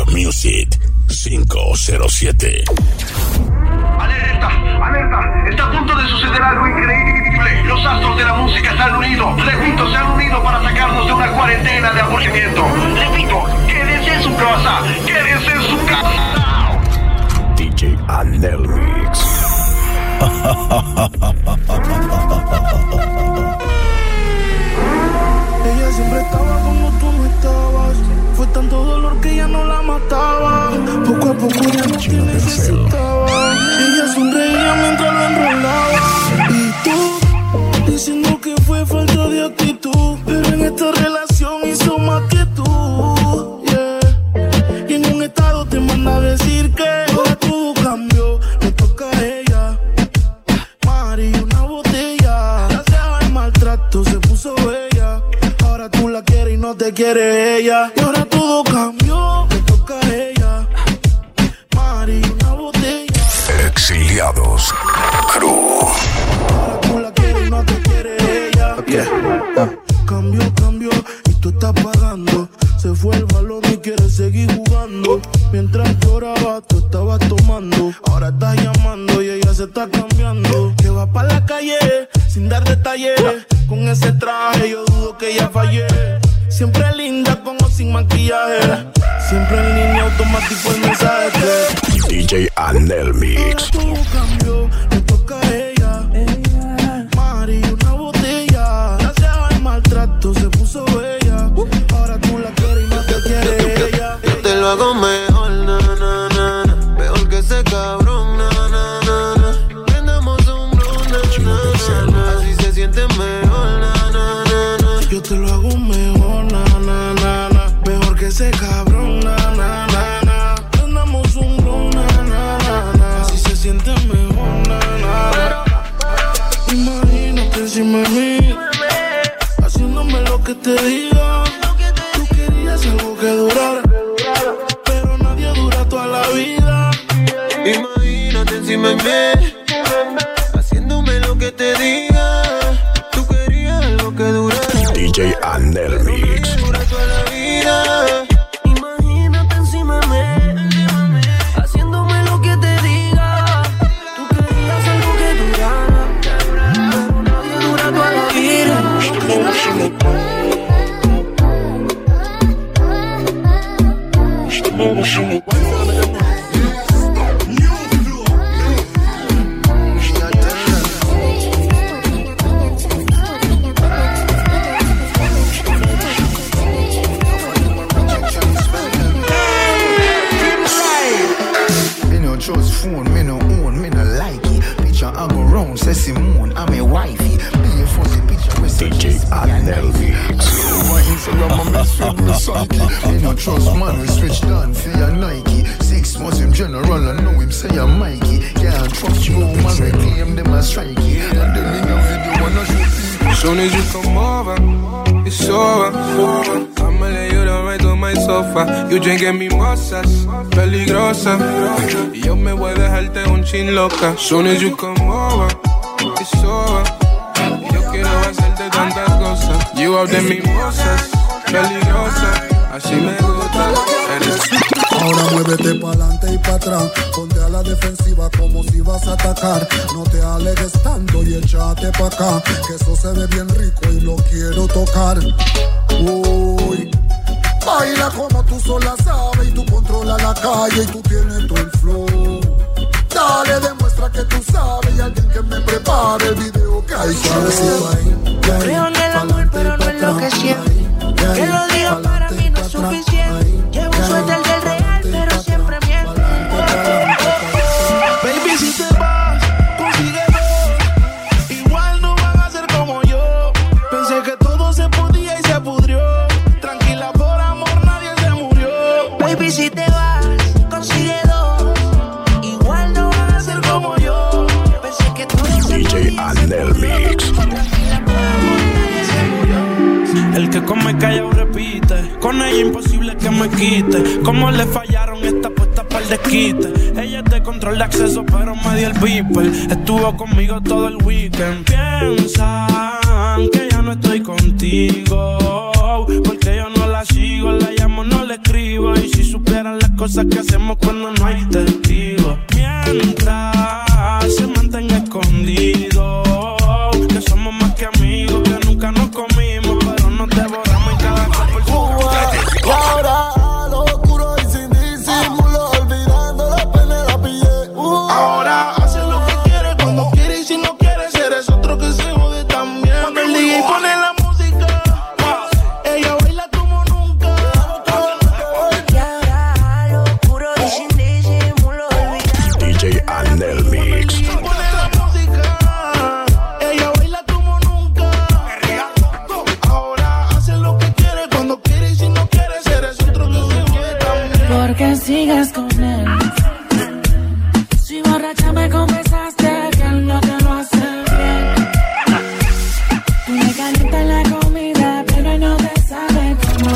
Music 507. ¡Alerta! ¡Alerta! Está a punto de suceder algo increíble. Los astros de la música se han unido. Repito, se han unido para sacarnos de una cuarentena de aburrimiento. Repito, quédense en su casa. Quédense en su casa. DJ Anel Mix. Ella siempre estaba cuando tú no estabas. Fue tanto dolor que ya no la mataba. Poco a poco ya no te necesitaba. Ella sonreía mientras lo enrolaba. Y tú, diciendo que fue falta de actitud. Pero en esta relación hizo más que tú, yeah. Y en un estado te manda a decir que ahora todo cambió. Le toca a ella. Mari, una botella. Gracias al maltrato se puso bella. Ahora tú la quieres y no te quiere ella. Y ahora todo cambió, le toca a ella. Mari, una botella. Exiliados Crew. Ahora tú la quieres y no te quiere ella. Okay. Cambió y tú estás pagando. Se fue el balón y quiere seguir jugando. Mientras lloraba, tú estabas tomando. Ahora estás llamando y ella se está cambiando. Que va pa' la calle sin dar detalles. Con ese traje yo dudo que ella fallé. Siempre linda con o sin maquillaje. Siempre en línea automático el mensaje que DJ Anel Mix. ahora todo cambió, le toca a ella. Mari, una botella. Gracias al maltrato se puso bella. Ahora tú la quieres y no te quiere ella. Yo te lo hago mejor, na, na, na, na. Mejor que ese cabrón, na, na, na, na. Prendamos un blon, na, na, na. Así se siente mejor, na, na, na, na. Yo te lo hago mejor, na, na, na, na. Mejor que ese cabrón, na, na, na, na. Prendamos un blon, na, na, na, na. Así se siente mejor, na, na, na. Imagínate encima de mí, haciéndome lo que te diga. Tú querías algo que durara, pero nadie dura toda la vida. Imagínate encima de mí, haciéndome lo que te diga. Tú querías algo que durara. DJ Anel Mix. Dura toda la vida. Imagínate encima de mí, haciéndome lo que te diga. Tú querías algo que durara, pero nadie dura toda la vida. Me no trust phone, me no own, me no like it. Picture I go round, say Simone, I'm a wifey. Me a fuzzy picture with DJ Anel Mix. over Instagram, I mess with my psyche. Me no trust man, we switch down for your Nike. 6 months him general, I know him say I'm Mikey. Can't trust you, man, we claim them as strikey. And then in a video, I know show people. Soon as you come over, it's over. I'ma lay you down right on my sofa. You drinking mimosas, peligrosa. Y yo me voy a dejarte un chin loca. Soon as you come over, it's over. Yo quiero hacerte tantas cosas. You out de mimosas, peligrosa. Así me gusta, eres. Ahora muévete pa'lante y pa' atrás. Ponte a la defensiva como si vas a atacar. No te alegues tanto y échate pa' acá, que eso se ve bien rico y lo quiero tocar. Uy, baila como tú sola sabes y tú controlas la calle y tú tienes todo el flow. Dale, demuestra que tú sabes y alguien que me prepare el video que hay. Suavecito ahí, Creo en el amor, pero no en lo que siento. Que lo diga para mí no es suficiente. Llevo suerte el del real, pero siempre miente. Baby, si te vas, consigue dos. Igual no van a ser como yo. Pensé que todo se podía y se pudrió. Tranquila, por amor nadie se murió. Baby, si te vas, consigue dos. Igual no van a ser como yo. Pensé que todo se DJ podía y se Anel Mix. El que come callado repite. Con ella imposible que me quite. Como le fallaron esta puesta para el desquite. Ella es de control de acceso pero me dio el beeper. Estuvo conmigo todo el weekend. Piensan que ya no estoy contigo porque yo no la sigo, la llamo, no le escribo. conmigo. Y si supieran las cosas que hacemos cuando no hay testigos. Mientras se mantenga escondido, que somos más que amigos, que nunca nos comimos, pero nos devoramos en cada cual por su. Y ahora lo oscuro y sin disimulo, olvidando la pena la pillé. Ahora hace lo que quiere, cuando quiere, y si no quiere, eres otro que se jode también. Cuando el DJ pone la música, ella baila como nunca. Y ahora lo oscuro y sin disimulo, olvidando. DJ Anel Mix. Pone la música, ella baila como nunca. Ahora hace lo que quiere, cuando quiere, y si no quiere, eres otro que se jode también. Porque sigues con él. Si borracha me confesaste que él no te lo hace bien. Tú le calientas la comida, pero él no te sabe cómo.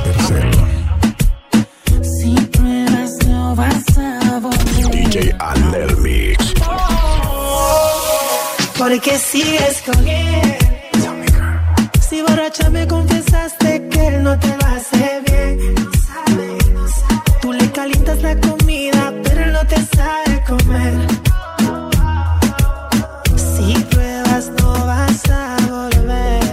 Si pruebas no vas a volver. DJ Anel Mix. Porque sigues con él. Si borracha me confesaste que él no te lo hace bien. Tú le calientas la comida, pero él no te sabe comer. Si pruebas no vas a volver.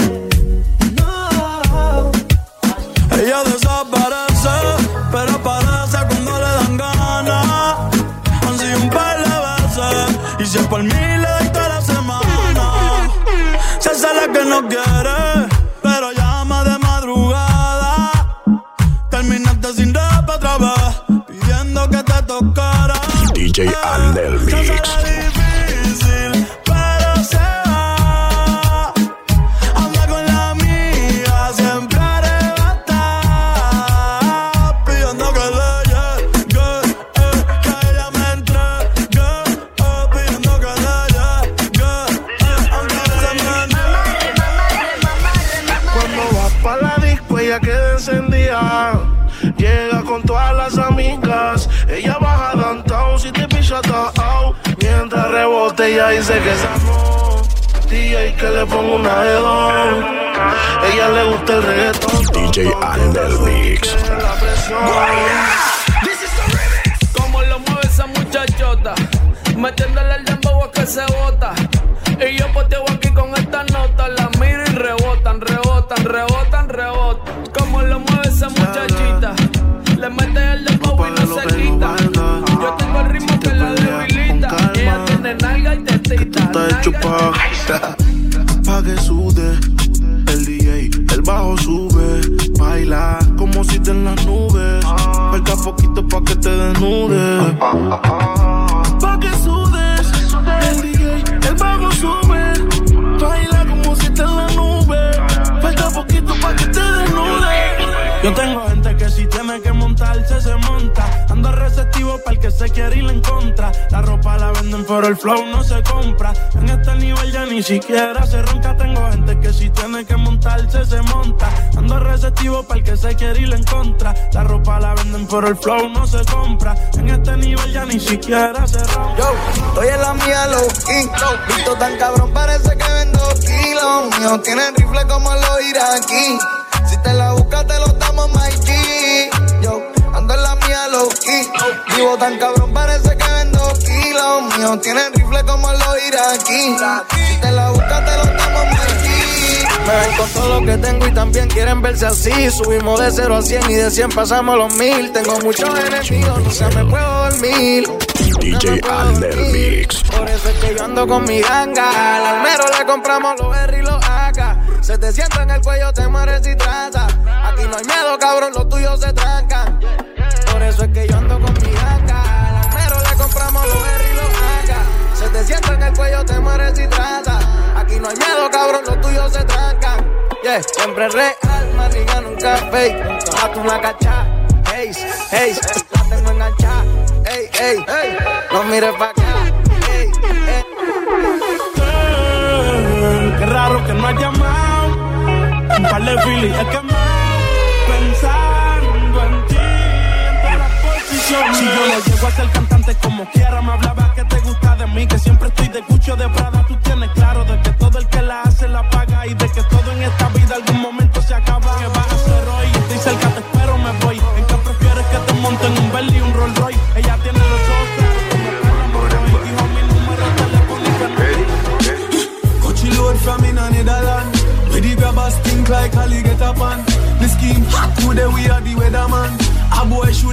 No. Ella desaparece, pero aparece cuando le dan ganas. Han sido un par de veces, y si es por mí le doy toda la semana. Se sabe que no quiere, pero llama de madrugada. Terminaste sin rap otra vez, pidiendo que te tocara. DJ Anel Se Mix. sabe difícil, pero se va. Anda con la amiga, siempre arrebata, pidiendo que le llegue, que ella me entregue, pidiendo que le llegue, aunque se me niegue. Cuando vas pa' la disco, ella queda encendida. Llega con todas las amigas. Ella baja downtown si te pilla out. Mientras rebote ella dice que sanó. DJ que le pongo una de dos. Ella le gusta el reggaetón. DJ Anel Mix. La presión. Como lo mueve esa muchachota, metiéndole el dembow a que se bota. Y yo poteo aquí con esta nota. La miro y rebotan, rebotan, rebotan, rebotan. Como lo mueve esa muchachita, le mete el dembow y no se quita. Yo tengo el ritmo que la debilita. Ella tiene nalga y tetita. Está hecho pa' que sude. El DJ, el bajo sube. Baila como si te en las nubes. Falta poquito pa' que te desnudes. Pa' que sudes. El DJ, el bajo sube. Baila como si te en las nubes. Falta poquito pa' que te desnudes. Yo tengo gente que si tiene que montarse se monta. Ando receptivo para el que se quiere ir en contra. La ropa la venden pero el flow no se compra. En este nivel ya ni siquiera se ronca. Tengo gente que si tiene que montarse se monta. Ando receptivo para el que se quiere ir en contra. La ropa la venden pero el flow no se compra. En este nivel ya ni siquiera se ronca. Yo, estoy en la mía low key. Visto tan cabrón parece que vendo kilos. Míos tienen rifle como los iraquí. Si te la buscas te lo damos Mikey. Yo ando en la mía low key. Vivo tan cabrón parece que vendo kilos. Míos tienen rifle como los iraquí. Si te la buscas te lo damos Mikey. Me ven con todo lo que tengo y también quieren verse así. Subimos de 0 a 100 y de 100 pasamos los 1000. Tengo muchos enemigos, nunca me puedo dormir. DJ Anel Mix. Por eso es que yo ando con mi ganga. Al almero le compramos los R y los AK. 700 en el cuello te mueres si trata. Aquí no hay miedo, cabrón, los tuyos se trancan. Por eso es que yo ando con mi ganga. Al almero le compramos los R y los AK. 700 en el cuello te mueres si trata. Aquí no hay miedo, cabrón, los tuyos se trancan. Yeah, siempre real, marica, nunca fake. Hazte una cacha, hey, hey, la tengo enganchada. Ey, ey, ey, no mires pa' acá. Ey, ey. Qué raro que no has llamado. Un par de filis he quemado. Pensando en ti, en todas las posiciones. Si yo no llego a ser cantante como quiera, me hablaba que te gusta de mí, que siempre estoy de Gucci o de Prada. Tú tienes claro de que todo el que la hace la paga y de que todo en esta vida algún momento se acaba. ¿Qué vas a hacer hoy? Estoy cerca, te espero, me voy. En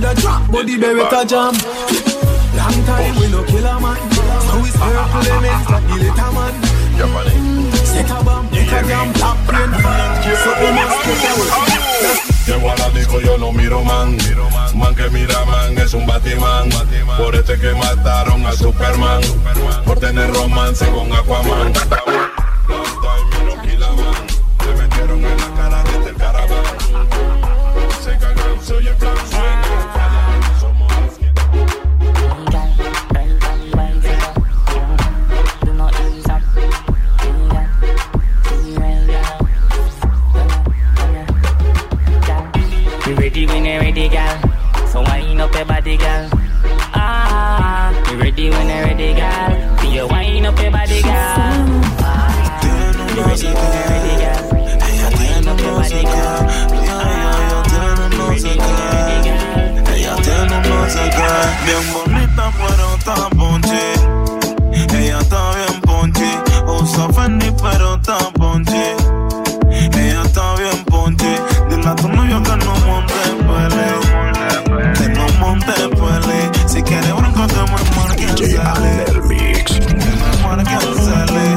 coulda drop, but the Beretta jam. Long time we no kill a man, so we circle them ends like the little man. Set a bomb, make a jam, black brain, so we must get away. Llego a la disco, yo no miro man. Man que mira man es un Batman. Por este que mataron a Superman. Por tener romance con Aquaman. Long time y no killaban. Me metieron en la cara desde el caraván. Se cagan, soy el plan sueño. Ready when you're ready, girl. So wind up your body, girl. Ah, you ready when you're ready, girl. Do you wind up your body, girl? Ah, you ready when you're ready, girl. So wind up your body, girl. Ah, you ready when you're ready, girl. Ella tiene un no sé qué. Bien bonita pero está ponche. Ella está bien ponche. Usa Fendi pero está ponche. Ella está bien ponche. Dile a tu novio que no monte pele. Que no monte pele. Si quiere bronco que me marque el DJ Anel Mix. Que me marque el cele.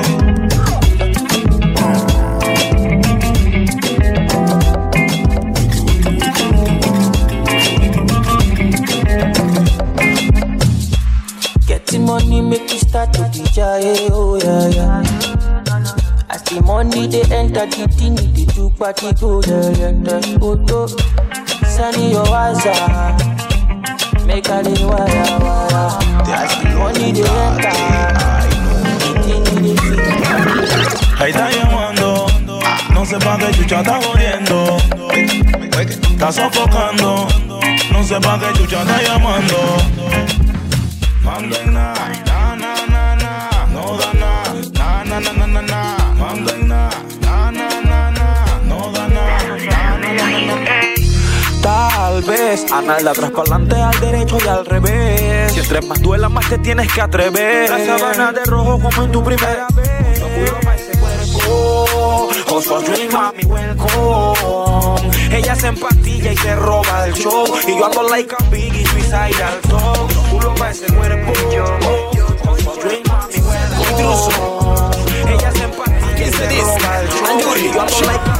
Getting money make you start to DJ, oh yeah, yeah. As the money they enter the thing, they do party go, yeah, yeah, oh, Sunny your eyes are, make a little wire. As the money they enter, the thing they feel. Ahí está llamando, no sé pa' qué chucha está jodiendo. Está sofocando, no sé pa' qué chucha está llamando. Manden na, na, na, na, na, no da na, na, na, na, na, na. Manden na, na, na, na, na, no da na, na, na, na, na. Tal vez, Analda atrás pa'lante, al derecho y al revés. Si entre más duela, más te tienes que atrever. La sabana de rojo como en tu primera vez. No pudo pa' ese cuerpo. Also dream, mami, welcome. Ella se empastilla y se roba del show. Y yo ando like a Biggie, suicide al top. No pudo pa' ese cuerpo. Also dream, mami, welcome. Intruso. Ella se empastilla y se roba del show. Y yo ando like a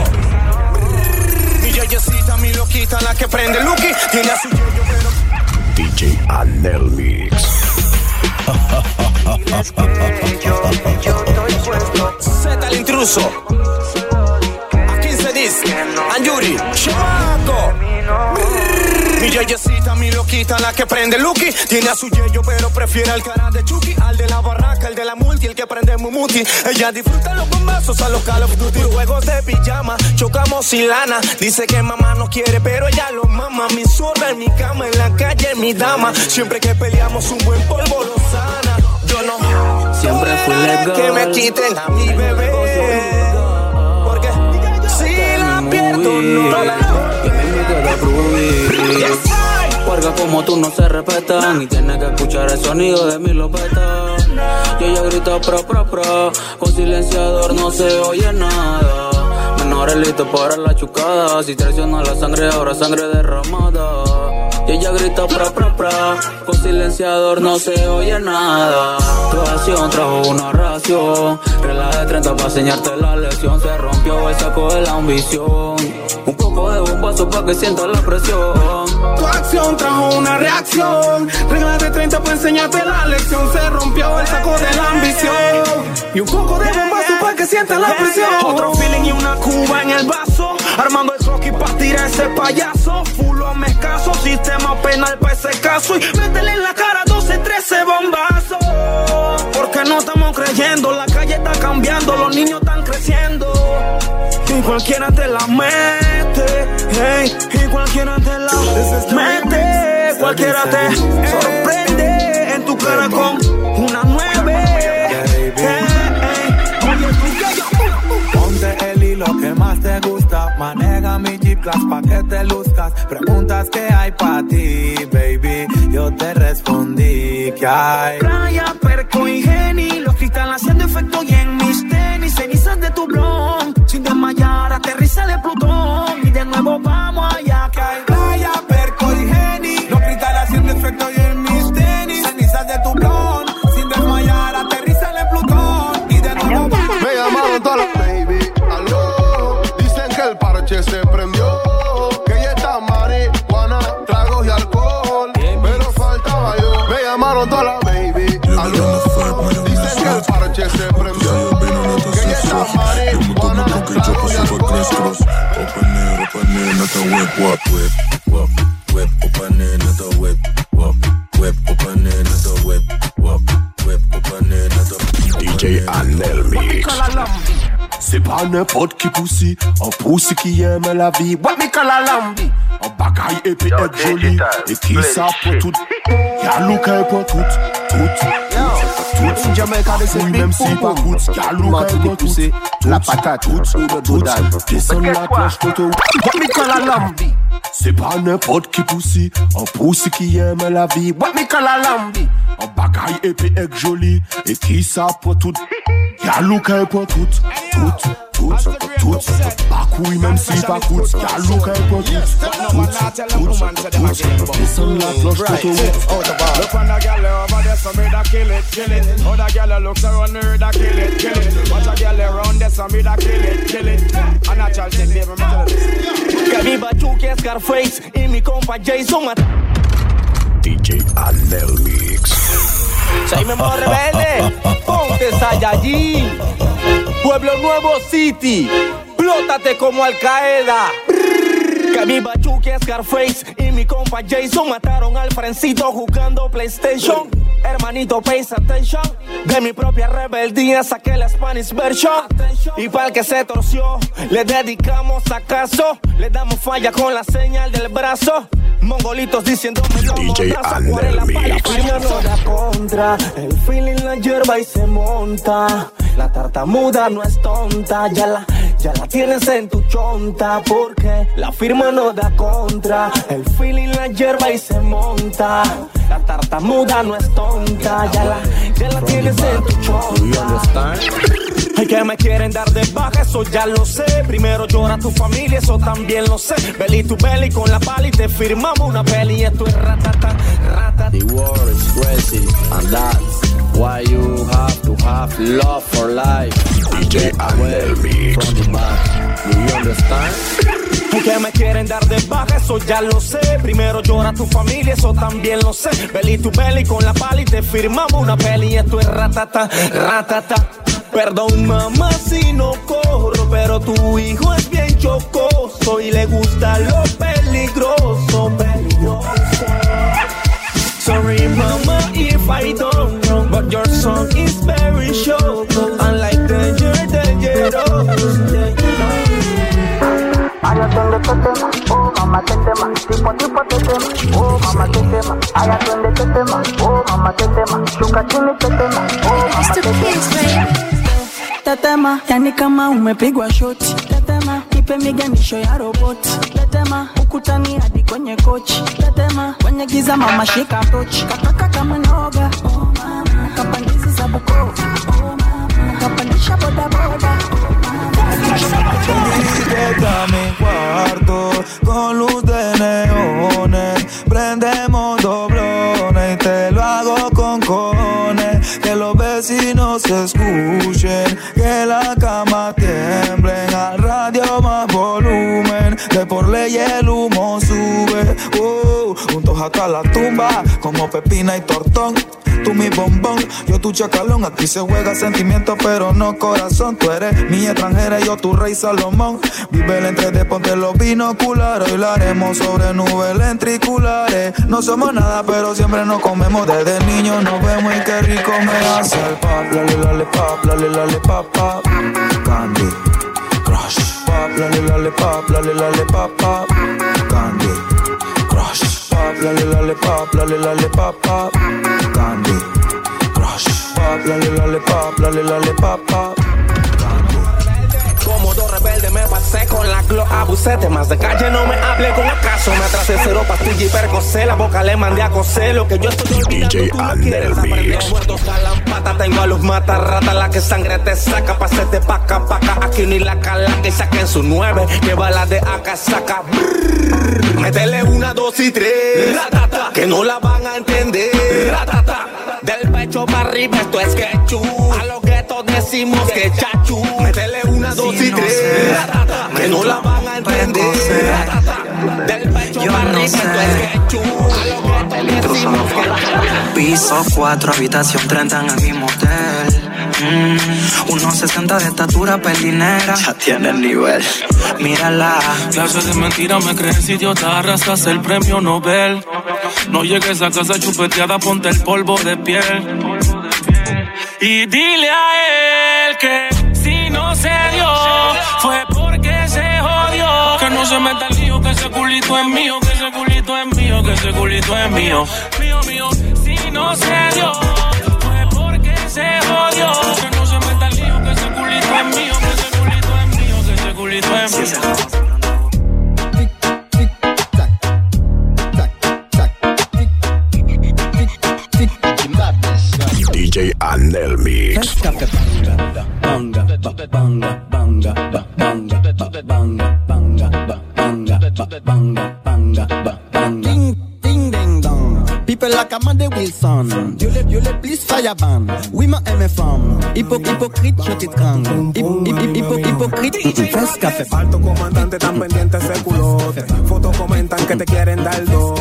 Yeyecita, mi loquita, la que prende Lucky, tiene a su yoyo, pero DJ Anel Mix. yo estoy puesto. Z el intruso. A 15 dice Anjuri, chamaco. Mi yeyecita, mi loquita, la que prende Lucky, tiene a su yeyo, pero prefiere al cara de Chucky, al de la barraca, el de la multi, el que prende Mumuti. Ella disfruta los bombazos a los Call of Duty, juegos de pijama, chocamos sin lana. Dice que mamá no quiere, pero ella lo mama. Mi zorra en mi cama, en la calle, mi dama. Siempre que peleamos un buen polvo lo sana. Yo no siempre fui legal, que me quiten a mi bebé, porque si la pierdo no. Porque como tú no se respetan y tienes que escuchar el sonido de mi lopeta. Yo ya grito pro, con silenciador no se oye nada. Menores listos para la chucada, si traiciona la sangre ahora sangre derramada. Y ella grita pra, con silenciador no se oye nada. Tu acción trajo una ración, regla de 30 para enseñarte la lección. Se rompió el saco de la ambición, un poco de bombazo para que sientas la presión. Tu acción trajo una reacción, regla de 30 para enseñarte la lección. Se rompió el saco de la ambición y un poco de bombazo para que sientas la presión. Otro feeling y una cuba en el vaso, armando el hockey para tirar ese payaso. Fulo me escaso, sistema penal para ese caso. Y métele en la cara 12, 13 bombazos. Porque no estamos creyendo, la calle está cambiando, los niños están creciendo. Y cualquiera te la mete, hey, y cualquiera te la mete. Cualquiera te sorprende en tu cara con una 9. Ponte el hilo que más te gusta, maneja mi Jeep Class pa' que te luzcas. Preguntas que hay pa' ti, baby, yo te respondí que hay. Playa, Perco y Geni, los cristales haciendo efecto y en mis tenis, cenizas de tu blon. Sin desmayar, aterriza de Plutón y de nuevo vamos allá que hay. Playa, Perco y Ya yo vino en esta sexo. Yo me tomo con que yo paso por crisscross. Open it, not a whip, whip, open it, not a whip, whip, open it, not a whip, whip, open it, not a DJ Anel Mix. C'est pas n'importe qui poussi, un poussi qui aime la vie. What me call a lambi? Un bagaille épais et joli, et qui ça pour tout. Y'a Luca pour tout. Tout Jamaica de ses même si pas coûte. Y'a Luca pour tout. La patate, tout. Descends la cloche, toto. What me call a lambi? C'est pas n'importe qui poussi, un poussi qui aime la vie. What me call a lambi? Un bagaille épais et joli, et qui ça pour tout. Y'a Luca pour tout. Pas couille même si pas coûte. Y'a Luca pour tout. Descends la cloche, toto. Look on the girl over there, so me da kill it. Other girl looks around me, da kill it. Watch a girl around there, so me da kill it. A natural thing, baby, me tell you this. Que viva Chucky, Scarface y mi compa Jason DJ Anel Mix. Soy Memo Rebelde, ponte Saiyajin. Pueblo Nuevo City, plótate como Al Qaeda. Que viva Chucky, Scarface y mi compa Jason mataron al Frencito jugando PlayStation. Hermanito, pays attention. De mi propia rebeldía saqué la Spanish version. Y para el que se torció, le dedicamos acaso. Le damos falla con la señal del brazo. Mongolitos diciéndome DJ Anel Mix. Contra el feeling la hierba y se monta. La tartamuda no es tonta, ya la tienes en tu chonta. Porque la firma no da contra. El feeling la hierba y se monta. La tartamuda no es tonta, ya la tienes en tu chonta. Ay, que me quieren dar de baja, eso ya lo sé. Primero llora tu familia, eso también lo sé. Belly to belly con la pala y te firmamos una peli. Y esto es ratata. The world is crazy, and that's why you have to have love for life. DJ Anel Mix. From the back, do you understand? Ay, que me quieren dar de baja, eso ya lo sé. Primero llora tu familia, eso también lo sé. Belly to belly con la pala y te firmamos una peli. Y esto es ratata. Perdón mamá si no corro, pero tu hijo es bien chocoso y le gusta lo peligroso. Sorry mama if I don't know, but your song is very short. Unlike dangerous. Ay, atiende este tema, oh mamá este tema, tipo este tema, oh mamá este tema. Ay, atiende este tema, oh mamá este tema, chuca chini este tema, oh mamá este tema. Tetema, yani kama umepigwa shoti. Tetema, nipe miganisho ya roboti. Tetema, ukutani hadi kwenye kochi. Tetema, kwenye giza mama shika tochi. Kataka kama noga, oh mama. Kapandizi za Bukoba, oh mama. Kapandisha boda boda, oh mama. Llega a mi cuarto con luz de neones. Prendemos doblones y te lo hago con cojones. Que los vecinos se escuchen, que la cama tiemblen, al radio más volumen, que por ley el humo sube. Juntos hasta la tumba, como Pepina y Tortón. Tú mi bombón, yo tu chacalón. Aquí se juega sentimiento pero no corazón. Tú eres mi extranjera y yo tu rey Salomón. Vive el entre de ponte los binoculares. Hoy la haremos sobre nubes lentriculares. No somos nada pero siempre nos comemos. Desde niños nos vemos y qué rico me hace el pop. Lale pop, lale pop. Candy Crush. Pop, lale pop, lale pop. Candy Crush. Pop, lale pop, lale pop. Candy Crush. Pop, lale pop. Como dos rebeldes me pasé con la Glock. Abusé, temas de calle no me hable con acaso. Me atrasé cero pastilla y percocé. La boca le mandé a coser. Lo que yo estoy olvidando DJ tú no quieres aprender. Muertos calampata, tengo a los matarratas. La que sangre te saca, pasete paca. Aquí ni la calaca y saquen su 9. Que bala de acá saca. Métele 1, 2 y 3. Ratata, que no la van a entender. Ratata, del pecho para arriba esto es ketchup. A los guetos decimos que chachu. Métele 1, 2 y 3. Ratata, que no la van a entender. Ratata, del pecho para arriba esto es ketchup. A los guetos decimos que chachu. Piso 4, habitación 30 en el mismo hotel. 1.60 de estatura, pelinera. Ya tiene el nivel, mírala. Clases de mentira me crees idiota, arrastras el premio Nobel. No llegues a casa chupeteada, ponte el polvo de piel. Y dile a él que si no se dio, fue porque se jodió. Que no se meta el lío, que ese culito es mío, que ese culito es mío, que ese culito es mío. Mío, mío, si no se dio, fue porque se jodió. Que no se meta el lío, que ese culito es mío, que ese culito es mío, que ese culito es mío. DJ Anel Mix. Ding ding dong. People like Amanda Wilson. Dieu les plus fireban. Oui ma MFM. Hypocrite, je t'étrangle. Hypocrite. Fes café. Alto comandante tan pendiente ese culote. Fotos comentan que te quieren dar dos.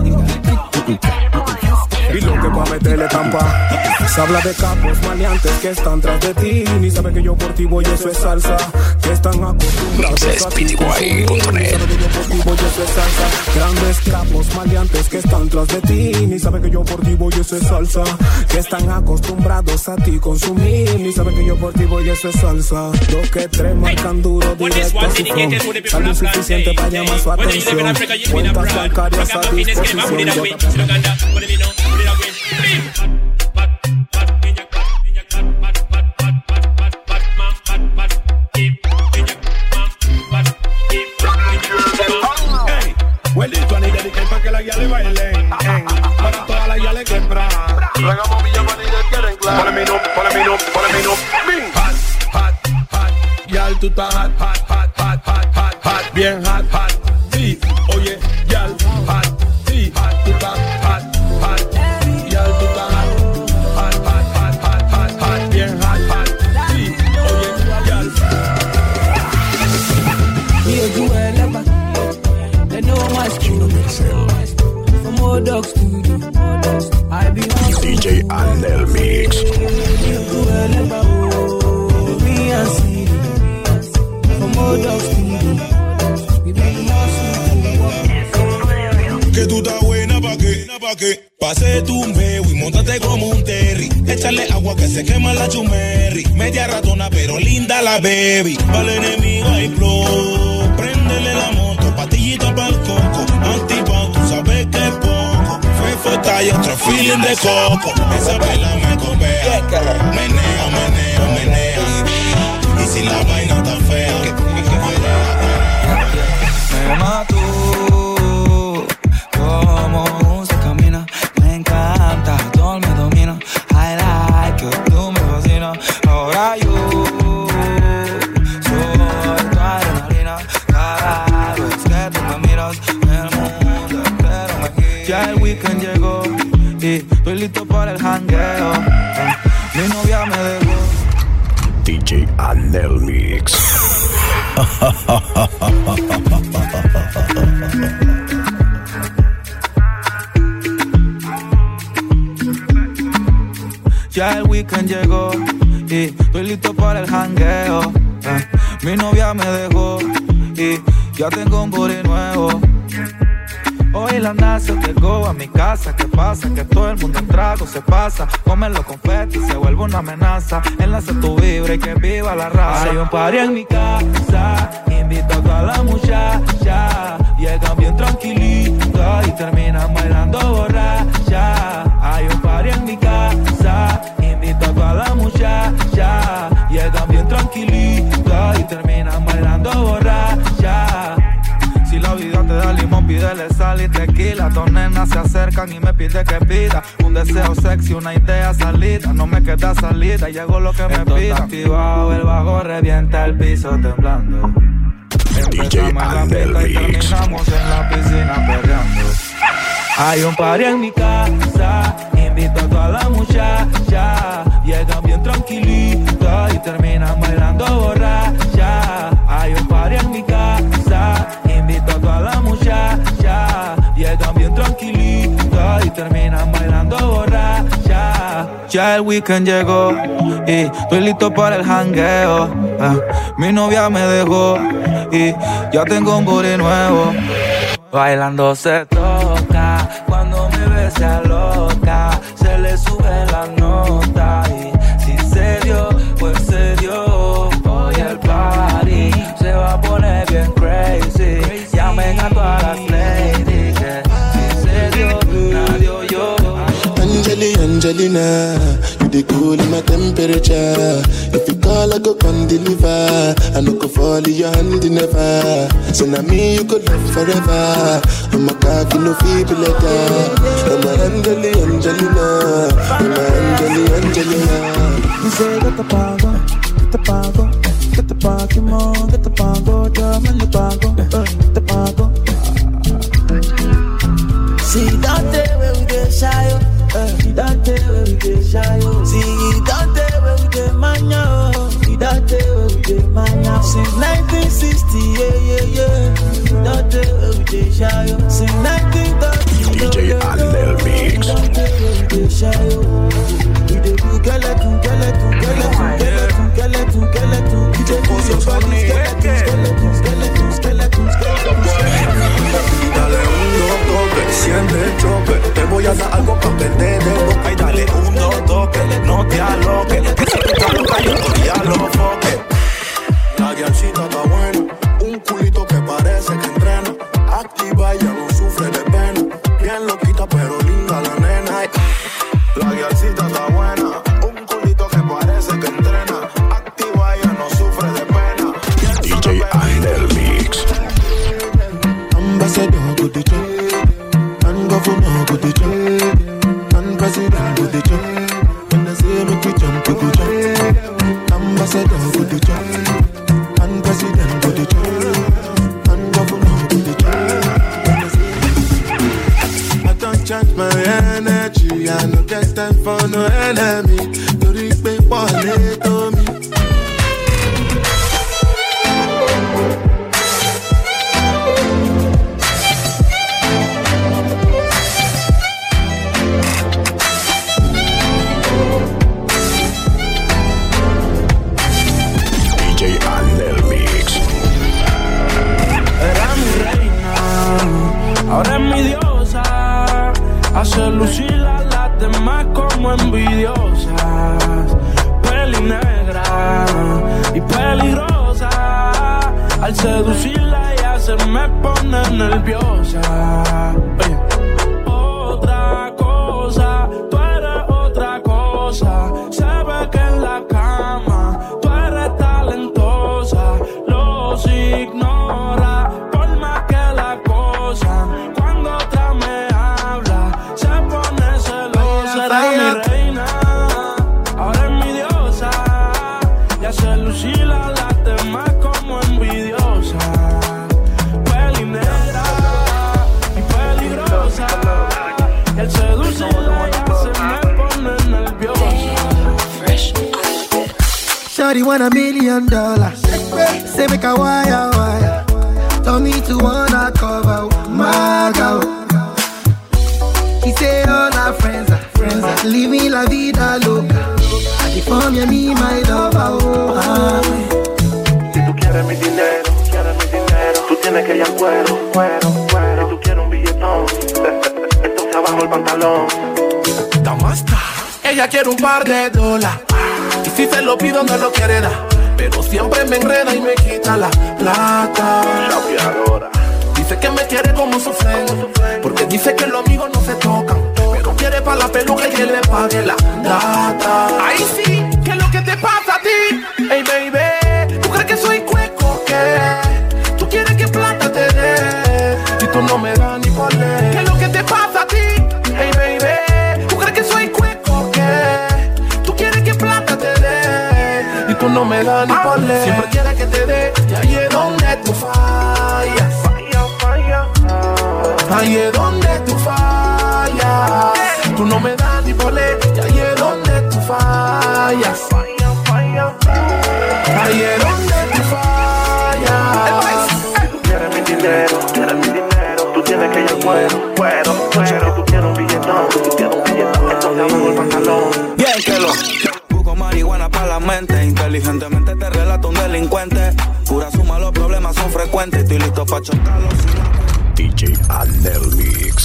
Y lo que pa' meterle trampa. Se habla de capos maleantes que están tras de ti. Ni saben que yo por ti voy, eso es salsa. Que están acostumbrados a ti. Saben que yo por ti voy, eso es salsa. Grandes capos maleantes que están tras de ti. Ni saben que yo por ti voy, eso es salsa. Que están acostumbrados a ti consumir. Ni saben que yo por ti voy, eso es salsa. Los que tres marcan duro directo a su front. Sale insuficiente para llamar su atención. Cuentas bancarias a disposición. Huelito a ni dedicar para que la guía le bailen. Para todas las guías le quebra. Regamos Villa Manilla quieren claro. Ponle mi no. Bing. Hot. Yal, tú estás hot. Bien hot. Sí, oye, yal, hot. Sí, tú estás hot. Yal, tú estás hot. Bien hot. Sí, oye, yal. DJ Anel Mix. Que tú estás buena pa' qué, pase tu meo y montate como un terry. Échale agua que se quema la chumerri. Media ratona pero linda la baby. Vale enemigo hay flow. Préndele la moto, patillita pa'l coco. Antipao, tú sabes que es poco. Fue y otro feeling de coco. Esa vela me copea. Menea. Y si la vaina está fea, me mató. Cómo se camina, me encanta, todo me domina. I like it, tú me fascinas. Ahora yo soy tu adrenalina. Cada vez que tú me miras, el mundo entero me gira. Ya el weekend llegó y estoy listo para el jangueo. Mi novia me dejó. DJ Anel Mix. Ya el weekend llegó y estoy listo para el jangueo. Mi novia me dejó y ya tengo un booty nuevo. Hoy la NASA llegó a mi casa. ¿Qué pasa? Que todo el mundo en trago se pasa. Comen los confetis, se vuelve una amenaza. Enlace tu vibra y que viva la raza. Hay un party en mi casa, invito a toda la muchacha. Llegan bien tranquilitas y terminan bailando borracha. Hay un party en mi casa, invito a toda la muchacha. Llegan bien tranquilitas y terminan bailando borracha. Si la vida te da limón, pídele sal y tequila. Dos nenas se acercan y me pide que pida un deseo sexy, una idea salida. No me queda salida, llegó lo que me pida. Activado, el bajo revienta el piso temblando. Empezamos en la pista y terminamos en la piscina perreando. Hay un party en mi casa, invito a toda la muchacha. Llegan bien tranquilitas y terminan bailando borracha. Hay un party en mi casa, invito a toda la muchacha. Llegan bien tranquilitas y terminan bailando borracha. Ya el weekend llegó y estoy listo para el jangueo. Mi novia me dejó y ya tengo un booty nuevo. Bailando se toca, cuando me besa loca, se le sube la nota. Y si se dio, pues se dio. Hoy el party se va a poner bien crazy. Llamen a todas las ladies que si se dio, nadie oyó. Angelina, you the cool in my temperature. If you call, I go come deliver. I no go fall in your hand never. So now me you could love forever. I'm a cocky no feeble letter. I'm a Angelina. I'm a Angelina. You say get the pago, get the pago, get the Pokemon, get the pago, llama el pago, get the pago. See that day where we get shy. See that day where we get shy. See that day where we get mania. See that day where we get mania. Since 1960, yeah. That day where we get shy. Since 1930, DJ Anel Mix. That day where we get shy. We dey do skeleton. We dey do your body skeleton. Dale un toque, siente el choque. Te voy a dar algo pa' perder de boca. Y dale un toque, no te aloques. Que se pica los callos y a los foques. La guialcita está buena, un culito que parece que entrena. Activa, ya no sufre de pena. Bien loquita pero linda la nena. La guialcita está buena, un culito que parece que entrena. Activa, ya no sufre de pena. DJ Anel Mix. Ambassador go the job, and governor go the job, and president go the job. When I say make you jump, you go jump. Ambassador go the job, and president go the job, and governor go the job. I don't change my energy, I no get time for no enemy. To reach me for little me. Ahora es mi diosa, hace lucir a las demás como envidiosas. Peli negra y peligrosa, al seducirla ella se me pone nerviosa. Oye. Otra cosa, tú eres otra cosa. Se ve que en la cama tú eres talentosa. Los ignora por más que la cosa. Cuando otra me habla, se pone celosa. Era mi reina, ahora es mi diosa. Y hace lucir a las demás como envidiosa. Peli negra y peligrosa. Y el seducirla ya se me pone nerviosa. Shawty want $1 million. Say make a wire. Tell me to wanna cover my girl. He say all our friends are living la vida loca. I from you, me my lover. Si tú quieres mi dinero, tú tienes que ir al cuero. Si tú quieres un billetón, entonces abajo el pantalón. Damasta, ella quiere un par de dólares. Y si se lo pido no lo quiere dar. Pero siempre me enreda y me quita la plata. Dice que me quiere como su friend, porque dice que los amigos no se tocan. Pero quiere pa' la peluca y que le pague la data. Ahí sí, ¿qué es lo que te pasa a ti? Hey baby, ¿tú crees que soy cueco? ¿Qué? ¿Tú quieres que plata te dé? Y tú no me das ni por ley. ¿Qué es lo que te pasa a ti? Hey baby, ¿tú crees que soy cueco? ¿Qué? ¿Tú quieres que plata te dé? Y tú no me das ni por ley. Siempre quieres que te dé, y ahí es donde tú fallas. Ahí es donde tú fallas. Tú no me das ni por ley, y ahí es donde tú fallas. Ahí es donde tú fallas. Tú quieres mi dinero, tú tienes que ir al cuero. Si tú quieres un billetón, entonces abajo el pantalón. Bien, Busco marihuana para la mente, inteligentemente te relato un delincuente. Pura suma, los problemas son frecuentes. Estoy listo pa' chocarlos. DJ Aldelmix.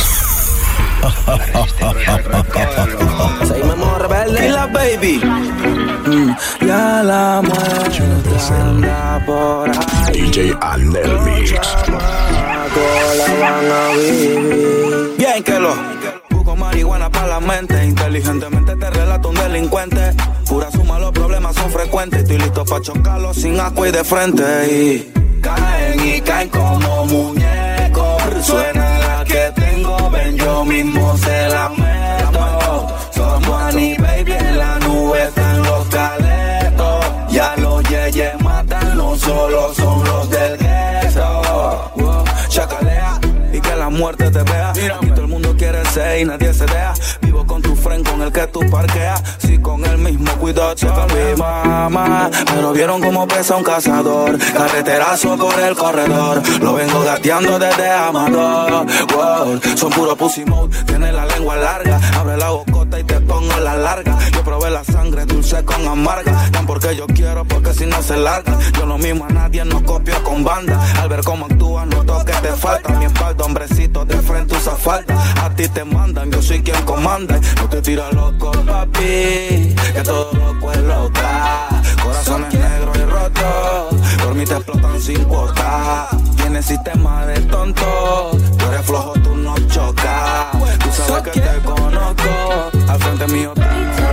Seguimos rebelde y la baby. Ya la muerte anda por ahí. DJ Aldelmix. La van a vivir. Bien que lo busco marihuana para la mente, inteligentemente te relato un delincuente. Pura suma, los problemas son frecuentes. Estoy listo pa' chocarlos sin agua y de frente. Y caen como muñecos. Suena la que tengo, ven yo mismo se la meto. Somos Annie, baby, en la nube están los caletos. Ya los yeyes matan, no solo son los del gueto. Chacalea y que la muerte te vea. Aquí todo el mundo quiere ser y nadie se deja. Vivo con tu friend con el que tú parqueas. Si con el mismo cuidado checa mi mamá. Pero vieron cómo pesa un cazador. Carreterazo por el corredor. Lo vengo gateando desde amador. Wow. Son puro pussy mode. Tiene la lengua larga. Abre la bocota y te pongo la larga. Yo probé la sangre dulce con amarga. Tan porque yo quiero, porque si no se larga. Yo lo mismo a nadie, no copio con banda. Al ver cómo actúas, noto que te falta. Mi espalda, hombrecito, de frente usa falda. A ti te mandan, yo soy quien comanda. No te tira loco, papi, que todo loco es loca. Corazones negros y rotos, por mí te explotan sin cuota. Tienes sistema de tonto, tú eres flojo, tú no chocas. Tú sabes que te conozco, al frente mío te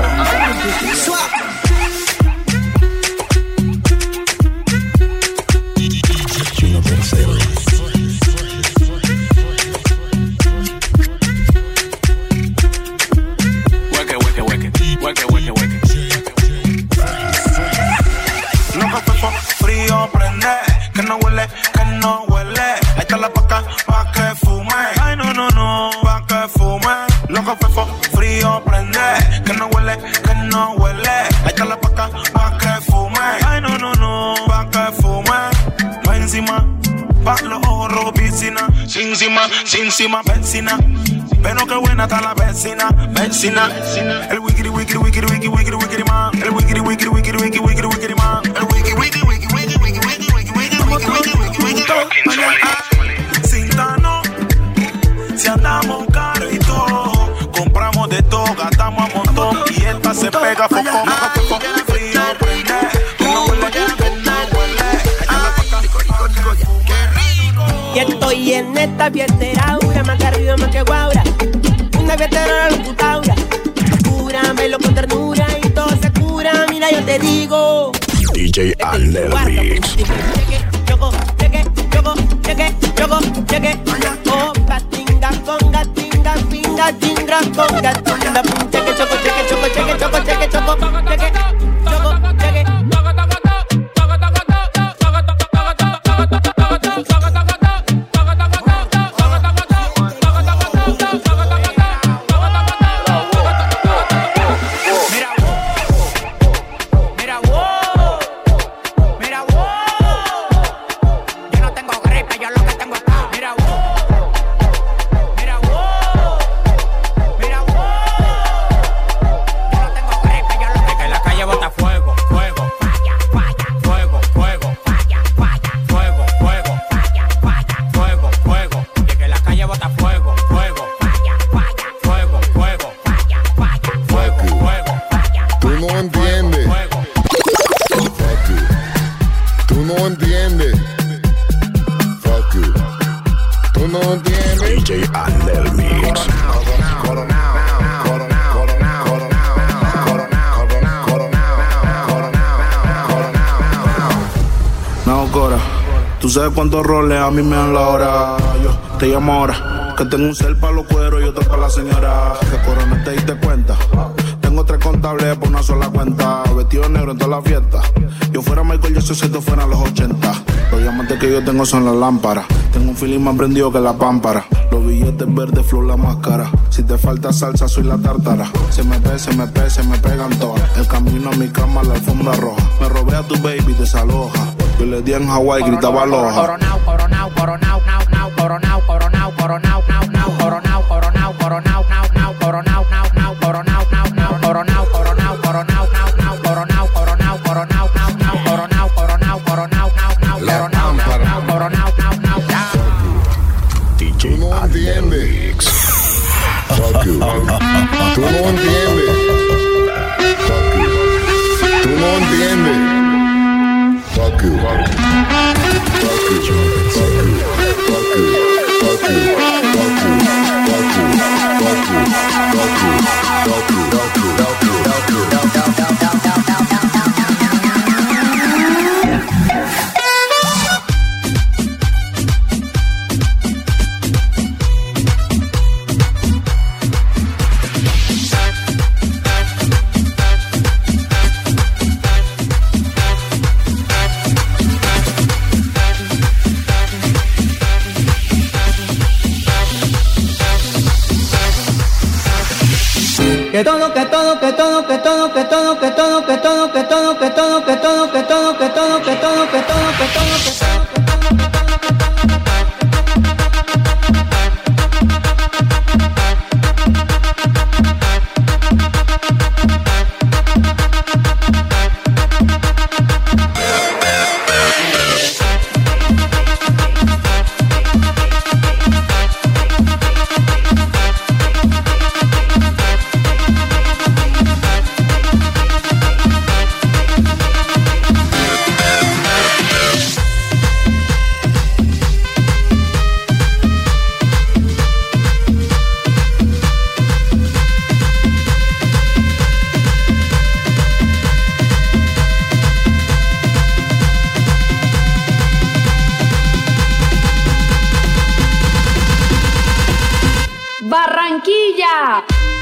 Chino tercero. Frío prende, que no huele, que no huele. Ahí está la paca, pa' que fume. Ay, no, no, no, pa' que fume. Loco fefo, frío prende, que no huele, que no huele. Ahí está la paca, pa' que fume. Ay, no, no, no, pa' que fume. Va encima, pa' los ojos rojos, piscina. Sin cima, vecina. Pero qué buena está la vecina. El wikiri, wikiri, wikiri, wikiri, wikiri, wikiri, man. El wikiri, wikiri, wikiri, wikiri, wikiri, wikiri, man. El wikiri, wikiri, wikiri, wikiri, wikiri, wikiri, wikiri, wikiri. Cintano, si andamos caro y todo, compramos de todo, gastamos a montón. Y esta se pega foco. Frío, prende, que no huele, que no huele. Y estoy en esta fiestera, más que arriba, más que guaura. Una fiestera de locutaura. Cúramelo con ternura y todo se cura. Mira, yo te digo. DJ Aldelmix. Choco, cheque, choco, cheque, choco, cheque. Opa, tinga, conga, tinga, pinga, tinga, conga, tinga, cheque, choco, cheque, choco, cheque, choco, cheque, choco, cheque, choco, cheque. DJ Aldelmix. No, Cora, tú sabes cuántos roles a mí me dan la hora. Yo te llamo ahora, que tengo un cel para los cueros y otro para la señora. Que Cora, no te diste cuenta. Tengo 3 contables por una sola cuenta. Vestido negro en toda la fiesta. Yo fuera Michael Jackson si esto fueran los 80. Los diamantes que yo tengo son las lámparas. Tengo un feeling más prendido que la pámpara. Los billetes verdes, flow la máscara. Si te falta salsa, soy la tártara. Se me pegan todas. El camino a mi cama, la alfombra roja. Me robé a tu baby, desaloja. Yo le di en Hawái, gritaba aloha. Coronao, coronao, coronao, nao, nao, coronao, coronao, coronao, nao, nao, coronao, coronao, coronao, nao, nao, coronao, nao, nao, coronao, nao, nao, coronao, coronao, coronao. Que todo, que todo, que todo, que todo, que todo, que todo, que todo, que todo, que todo, que todo, que todo, que todo, que todo, que todo, que todo, que todo. Barranquilla.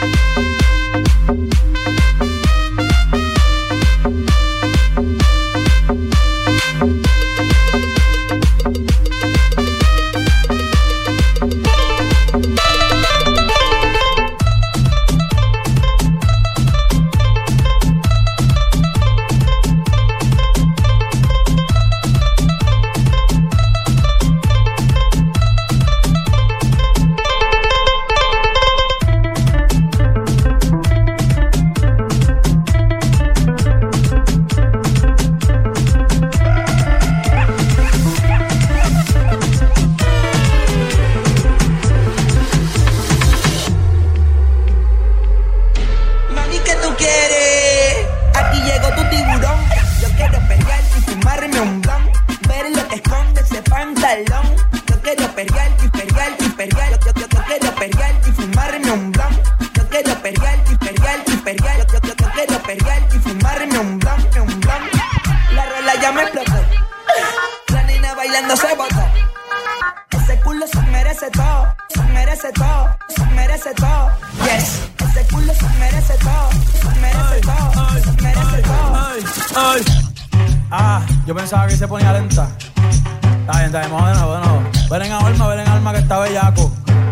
Yo pensaba que se ponía lenta. Está bien, vamos de nuevo. Ven en alma que está bellaco.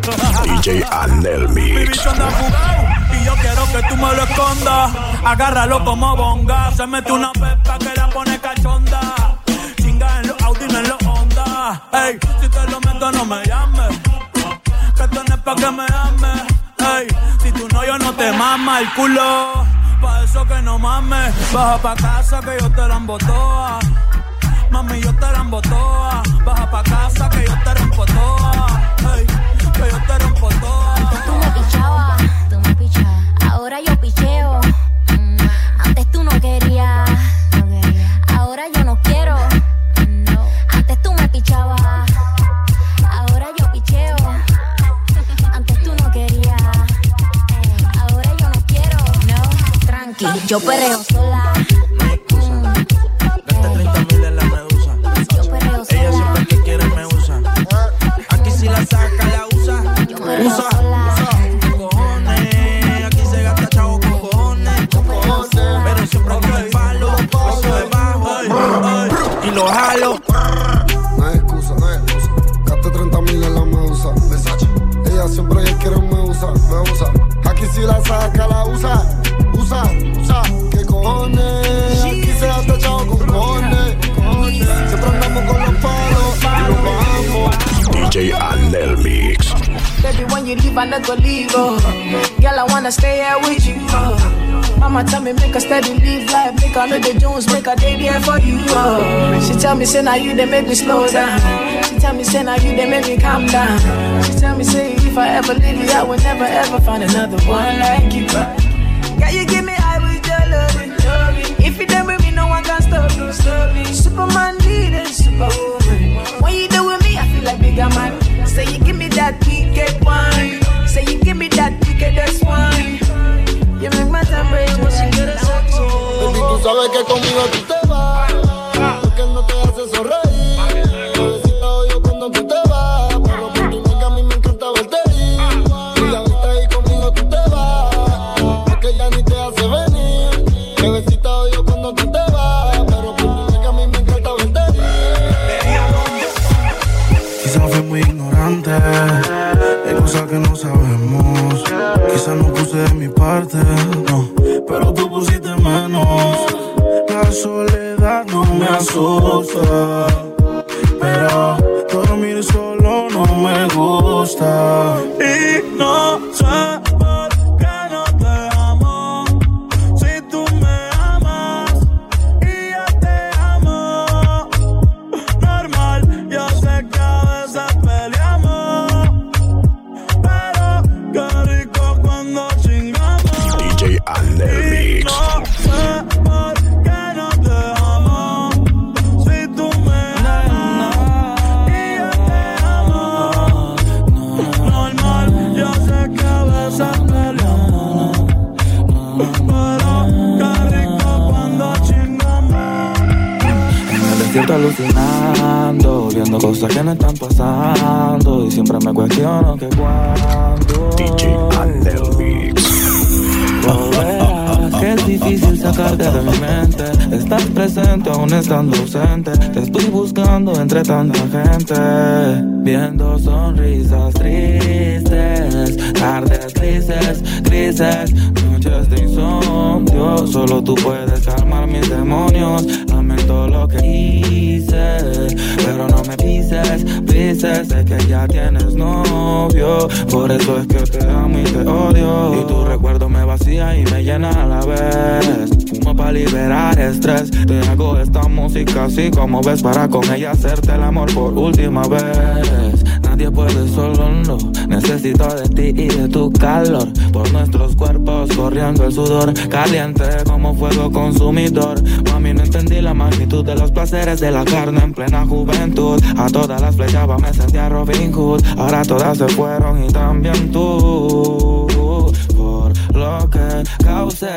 DJ Anel Mix. Mi bicho anda jugado y yo quiero que tú me lo escondas. Agárralo como bonga. Se mete una pepa que la pone cachonda. Chinga en los Audi, no en los Honda. Ey, si te lo meto no me llames. Que esto no es pa' que me ames. Ey, si tú no, yo no te mama el culo. Pa' eso que no mames. Baja pa' casa que yo te la embotoa. Mami, yo te la embotoa. Baja pa' casa que yo te rompo toa. Hey, que yo te rompo toa. Tú me pichabas. Ahora yo picheo. Antes tú no querías. Ahora yo no quiero. Antes tú me pichabas. Ahora yo picheo. Antes tú no querías. Ahora yo no quiero. No, tranqui, yo perreo sola. Saca, la usa, cojones, aquí se gasta chavo con cojones, pero siempre con el palo, paso debajo, y lo jalo. No hay excusa, gaste 30,000 en la medusa, ella siempre quiere me usa, aquí si la saca, la usa, que cojones, aquí se gasta chavo con cojones, siempre andamos con los palos, y los bajamos. DJ Anel Mix. Baby, when you leave, I never leave, oh. Girl, I wanna stay here with you, oh. Mama tell me make a steady live life, make a know the Jones, make a day there for you, oh. She tell me say now you they make me slow down. She tell me say now you they make me calm down. She tell me say if I ever leave you, I will never ever find another one like you. Girl, you give me high with your loving. If you done with me, no one can stop me. Superman needed superwoman. When you do with me, I feel like bigger man. Say you give me that wicked wine. Say you give me that wicked que conmigo tú te vas, porque no te hace sonreír. Bebecita odio cuando tú te vas, pero por tu nega a mí me encanta verte ir. Y ahorita ahí conmigo tú te vas, porque ya ni te hace venir. Bebecita odio cuando tú te vas, pero por tu nega a mí me encanta verte ir. Quizás fui muy ignorante, hay cosas que no sabemos. Quizás no puse de mi parte, no, pero tú pusiste menos. La soledad no me asusta, pero dormir solo no me gusta. Y no sé por qué no te amo, si tú me amas y yo te amo. Normal, yo sé que a veces peleamos, pero qué rico cuando chingamos. DJ Anel Mix. No sé por qué no te amo, si tú me amas y yo te amo. Normal, yo sé que a veces peleamos, pero qué rico cuando chingamos. En el desierto alucinando, viendo cosas que no están pasando, y siempre me cuestiono que cuándo DJ Anel Mix. volverás, que es difícil sacarte de mi mente. Estás presente aún estando ausente, te estoy buscando entre tanta gente. Viendo sonrisas tristes, tardes grises, noches de insomnio. Solo tú puedes calmar mis demonios. Lamento lo que hice, pero no me pises. Sé que ya tienes novio, por eso es que te amo y te odio. Y tu recuerdo me vacía y me llena a la vez. Fumo para liberar estrés, te hago esta música así como ves, para con ella hacerte el amor por última vez. Nadie puede solo, no, necesito de ti y de tu calor. Por nuestros cuerpos corriendo el sudor, caliente como fuego consumidor. Mami, no entendí la magnitud de los placeres de la carne en plena juventud. A todas las flechaba me sentía Robin Hood, ahora todas se fueron y también tú. Por lo que causé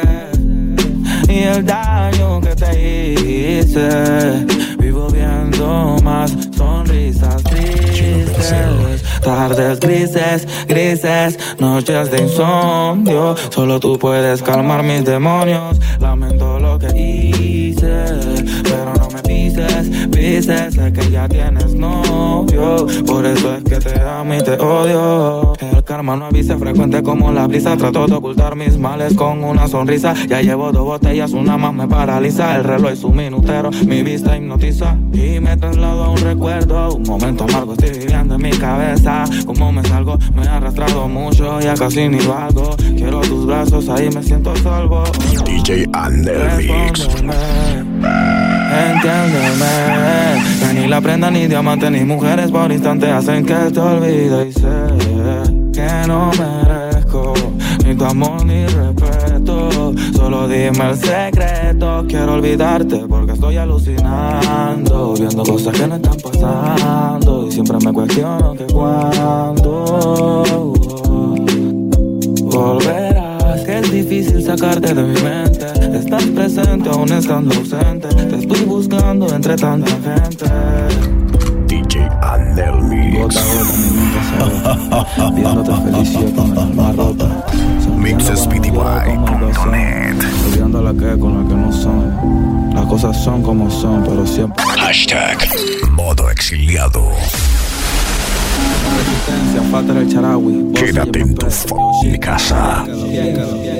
y el daño que te hice, vivo viendo más sonrisas tristes, tardes grises, noches de insomnio. Solo tú puedes calmar mis demonios. Lamento lo que hice, pero no me pises, sé que ya tienes novio, por eso es que te amo y te odio. El karma no avisa, frecuente como la brisa. Trato de ocultar mis males con una sonrisa. Ya llevo 2 botellas, una más me paraliza. El reloj y su minutero, mi vista hipnotiza y me traslado a un recuerdo. Un momento amargo estoy viviendo en mi cabeza. Como me salgo, me he arrastrado mucho, ya casi ni valgo. Quiero tus brazos, ahí me siento salvo. DJ Anel Mix. Entiéndeme, que ni la prenda, ni diamante, ni mujeres por instante hacen que te olvide. Y sé que no merezco ni tu amor ni respeto. Solo dime el secreto, quiero olvidarte porque estoy alucinando, viendo cosas que no están pasando, y siempre me cuestiono que cuándo volverás, que es difícil sacarte de mi mente. Estás presente aún estando ausente, te estoy buscando entre tanta gente. DJ Anel Mix. Gota a gota mi mente se va, viéndote feliz yo con el alma rota. Mixespty.net. Olvidando la que con la que no son. Las cosas son como son, pero siempre. Hashtag modo exiliado. Resistencia, falta el charawi. Quédate en tu casa.